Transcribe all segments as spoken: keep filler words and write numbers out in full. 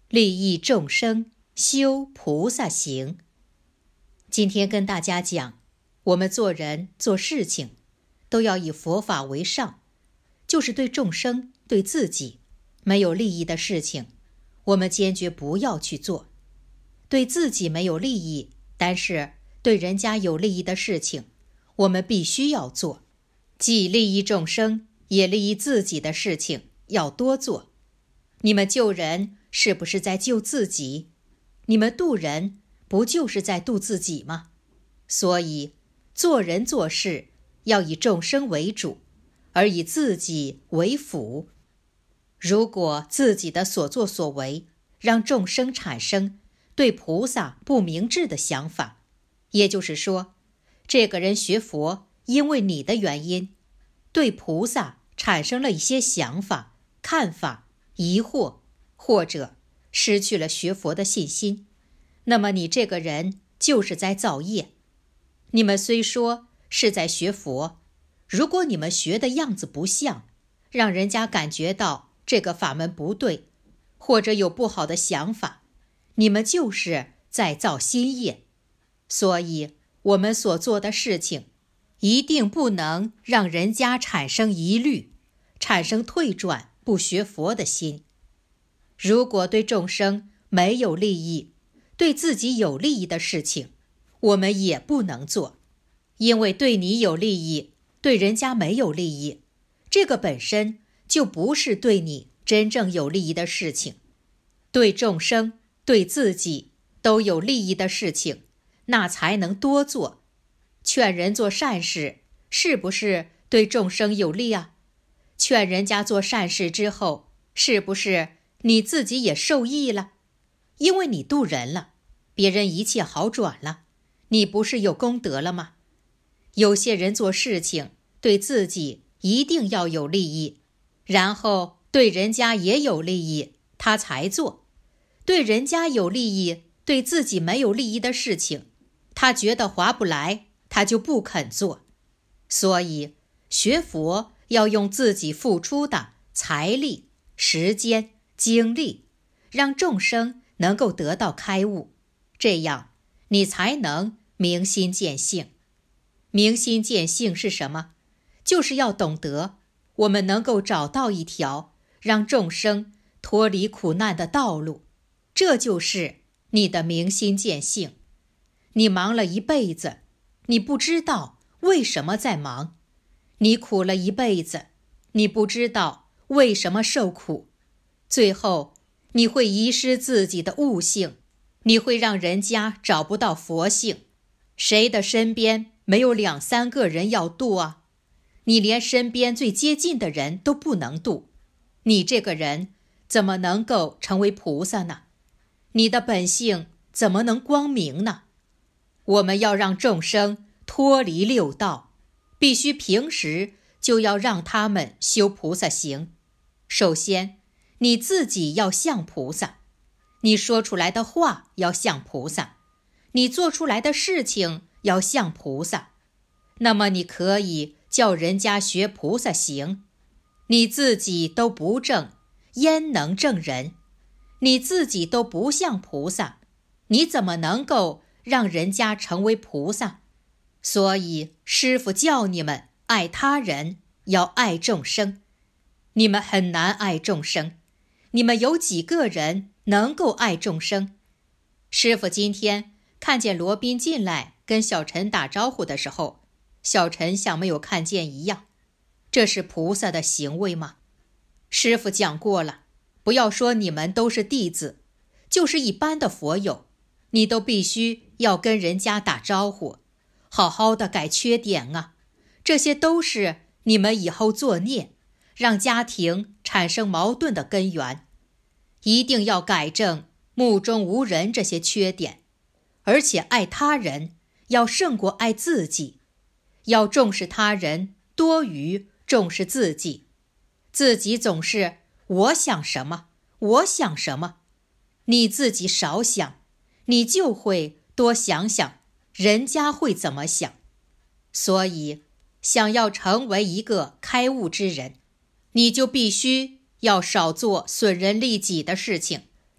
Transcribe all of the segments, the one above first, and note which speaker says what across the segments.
Speaker 1: 利益众生，修菩萨行。今天跟大家讲，我们做人做事情都要以佛法为上，就是对众生对自己没有利益的事情，我们坚决不要去做。对自己没有利益，但是对人家有利益的事情，我们必须要做。既利益众生也利益自己的事情要多做。你们救人是不是在救自己？你们度人不就是在度自己吗？所以做人做事要以众生为主，而以自己为辅。如果自己的所作所为让众生产生对菩萨不明智的想法，也就是说，这个人学佛因为你的原因对菩萨产生了一些想法、看法、疑惑，或者失去了学佛的信心，那么你这个人就是在造业。你们虽说是在学佛，如果你们学的样子不像，让人家感觉到这个法门不对，或者有不好的想法，你们就是在造新业。所以我们所做的事情一定不能让人家产生疑虑，产生退转不学佛的心。如果对众生没有利益，对自己有利益的事情，我们也不能做。因为对你有利益，对人家没有利益，这个本身就不是对你真正有利益的事情。对众生对自己都有利益的事情，那才能多做。劝人做善事，是不是对众生有利啊？劝人家做善事之后，是不是你自己也受益了？因为你度人了，别人一切好转了，你不是有功德了吗？有些人做事情对自己一定要有利益，然后对人家也有利益，他才做。对人家有利益，对自己没有利益的事情，他觉得划不来，他就不肯做。所以学佛要用自己付出的财力、时间、精力，让众生能够得到开悟，这样你才能明心见性。明心见性是什么？就是要懂得我们能够找到一条让众生脱离苦难的道路，这就是你的明心见性。你忙了一辈子，你不知道为什么在忙；你苦了一辈子，你不知道为什么受苦。最后你会遗失自己的悟性，你会让人家找不到佛性。谁的身边没有两三个人要度啊？你连身边最接近的人都不能度，你这个人怎么能够成为菩萨呢？你的本性怎么能光明呢？我们要让众生脱离六道，必须平时就要让他们修菩萨行。首先你自己要像菩萨，你说出来的话要像菩萨，你做出来的事情要像菩萨，那么你可以叫人家学菩萨行。你自己都不正，焉能正人？你自己都不像菩萨，你怎么能够让人家成为菩萨？所以师父教你们爱他人，要爱众生。你们很难爱众生，你们有几个人能够爱众生？师父今天看见罗宾进来跟小陈打招呼的时候，小陈像没有看见一样。这是菩萨的行为吗？师父讲过了，不要说你们都是弟子，就是一般的佛友，你都必须要跟人家打招呼，好好的改缺点啊。这些都是你们以后作孽，让家庭产生矛盾的根源。一定要改正目中无人这些缺点，而且爱他人要胜过爱自己，要重视他人多于重视自己。自己总是我想什么我想什么，你自己少想，你就会多想想人家会怎么想。所以想要成为一个开悟之人，你就必须要少做损人利己的事情。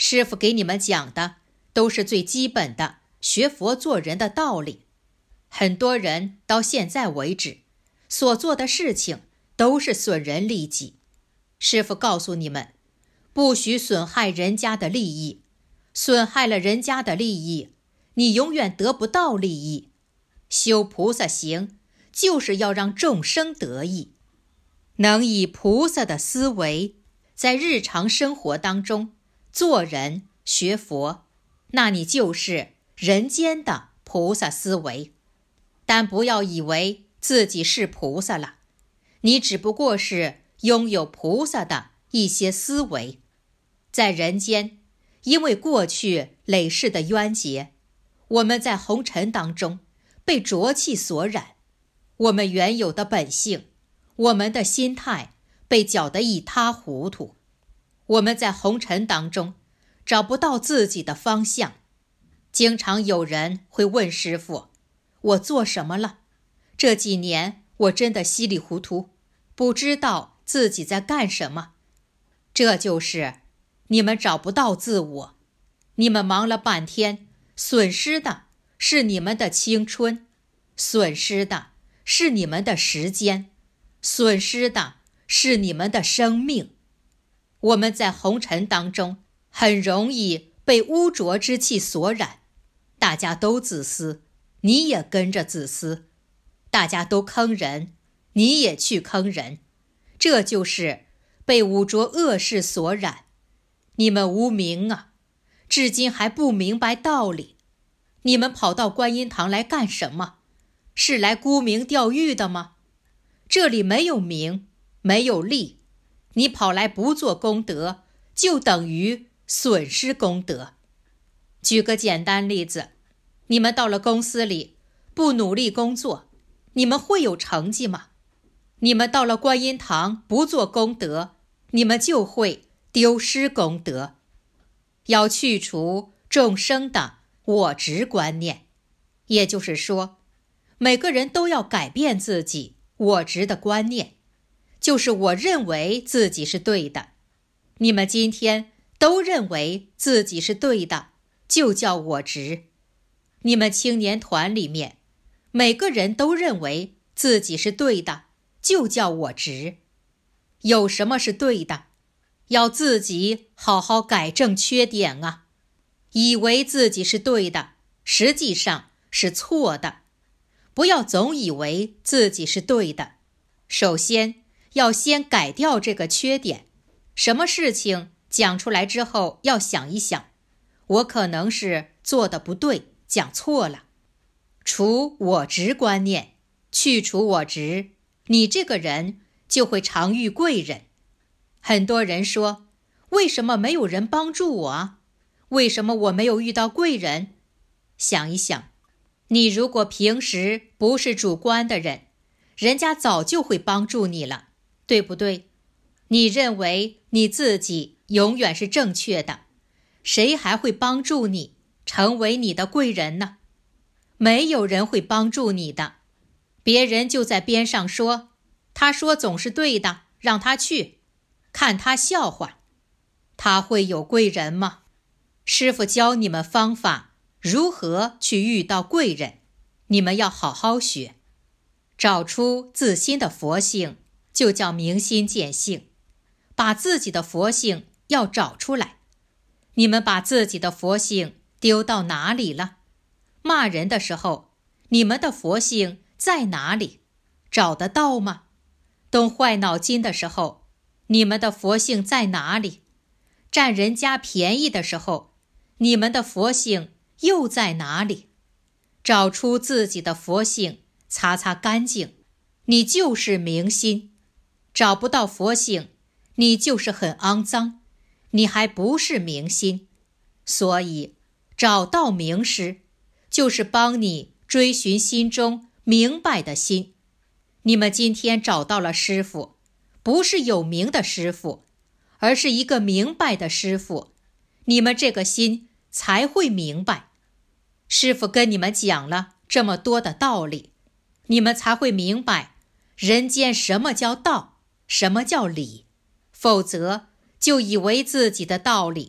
Speaker 1: 师父给你们讲的都是最基本的学佛做人的道理。很多人到现在为止所做的事情都是损人利己。师父告诉你们，不许损害人家的利益，损害了人家的利益，你永远得不到利益。修菩萨行就是要让众生得益，能以菩萨的思维在日常生活当中做人学佛，那你就是人间的菩萨思维。但不要以为自己是菩萨了，你只不过是拥有菩萨的一些思维。在人间，因为过去累世的冤结，我们在红尘当中被浊气所染，我们原有的本性，我们的心态被搅得一塌糊涂。我们在红尘当中找不到自己的方向。经常有人会问师父，我做什么了？这几年我真的稀里糊涂，不知道自己在干什么。这就是你们找不到自我，你们忙了半天，损失的是你们的青春，损失的是你们的时间，损失的是你们的生命。我们在红尘当中很容易被污浊之气所染，大家都自私，你也跟着自私，大家都坑人，你也去坑人，这就是被污浊恶事所染。你们无明啊，至今还不明白道理。你们跑到观音堂来干什么？是来沽名钓誉的吗？这里没有名，没有利，你跑来不做功德，就等于损失功德。举个简单例子，你们到了公司里不努力工作，你们会有成绩吗？你们到了观音堂不做功德，你们就会丢失功德。要去除众生的我执观念，也就是说，每个人都要改变自己我执的观念，就是我认为自己是对的。你们今天都认为自己是对的，就叫我执。你们青年团里面，每个人都认为自己是对的，就叫我执。有什么是对的？要自己好好改正缺点啊！以为自己是对的，实际上是错的。不要总以为自己是对的，首先要先改掉这个缺点。什么事情讲出来之后，要想一想，我可能是做的不对，讲错了。除我执观念，去除我执，你这个人就会常遇贵人。很多人说，为什么没有人帮助我啊？为什么我没有遇到贵人？想一想，你如果平时不是主观的人，人家早就会帮助你了，对不对？你认为你自己永远是正确的，谁还会帮助你，成为你的贵人呢？没有人会帮助你的。别人就在边上说，他说总是对的，让他去，看他笑话。他会有贵人吗？师父教你们方法，如何去遇到贵人，你们要好好学。找出自心的佛性，就叫明心见性。把自己的佛性要找出来。你们把自己的佛性丢到哪里了？骂人的时候，你们的佛性在哪里？找得到吗？动坏脑筋的时候，你们的佛性在哪里？占人家便宜的时候，你们的佛性又在哪里？找出自己的佛性，擦擦干净，你就是明心。找不到佛性，你就是很肮脏，你还不是明心。所以找到明师，就是帮你追寻心中明白的心。你们今天找到了师父，不是有名的师父，而是一个明白的师父，你们这个心才会明白。师父跟你们讲了这么多的道理，你们才会明白人间什么叫道，什么叫理。否则就以为自己的道理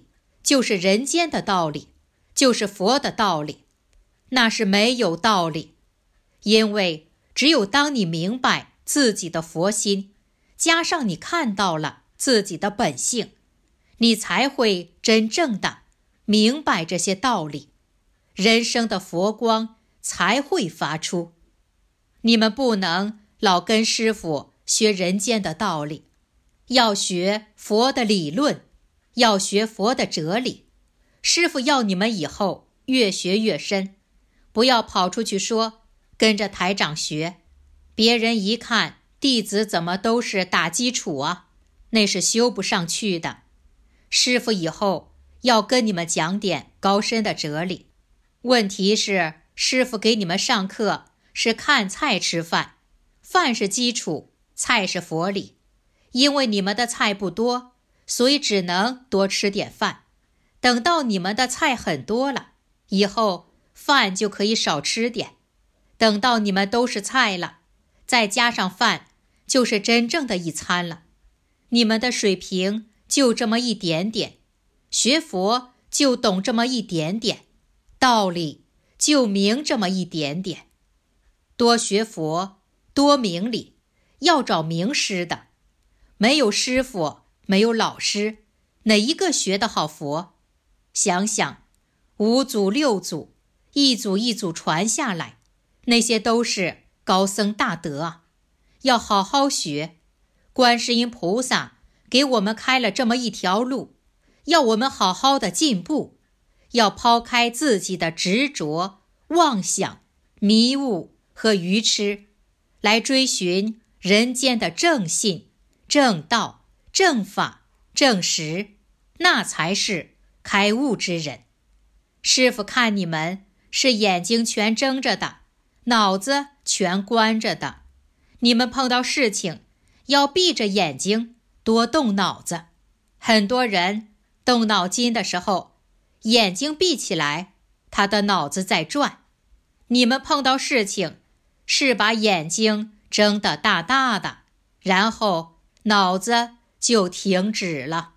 Speaker 1: 就是人间的道理，就是佛的道理，那是没有道理。因为只有当你明白自己的佛心，加上你看到了自己的本性，你才会真正的明白这些道理，人生的佛光才会发出。你们不能老跟师父学人间的道理，要学佛的理论，要学佛的哲理。师父要你们以后越学越深，不要跑出去说跟着台长学，别人一看弟子怎么都是打基础啊，那是修不上去的。师父以后要跟你们讲点高深的哲理。问题是师父给你们上课是看菜吃饭，饭是基础，菜是佛理。因为你们的菜不多，所以只能多吃点饭。等到你们的菜很多了，以后饭就可以少吃点。等到你们都是菜了，再加上饭，就是真正的一餐了。你们的水平就这么一点点，学佛就懂这么一点点，道理就明这么一点点。多学佛，多明理，要找名师的。没有师傅，没有老师，哪一个学得好佛？想想，五祖六祖，一祖一祖传下来，那些都是高僧大德啊，要好好学。观世音菩萨给我们开了这么一条路，要我们好好的进步，要抛开自己的执着、妄想、迷雾和愚痴，来追寻人间的正信、正道、正法、正实，那才是开悟之人。师父看你们是眼睛全睁着的，脑子全关着的，你们碰到事情要闭着眼睛，多动脑子。很多人动脑筋的时候，眼睛闭起来，他的脑子在转。你们碰到事情是把眼睛睁得大大的，然后脑子就停止了。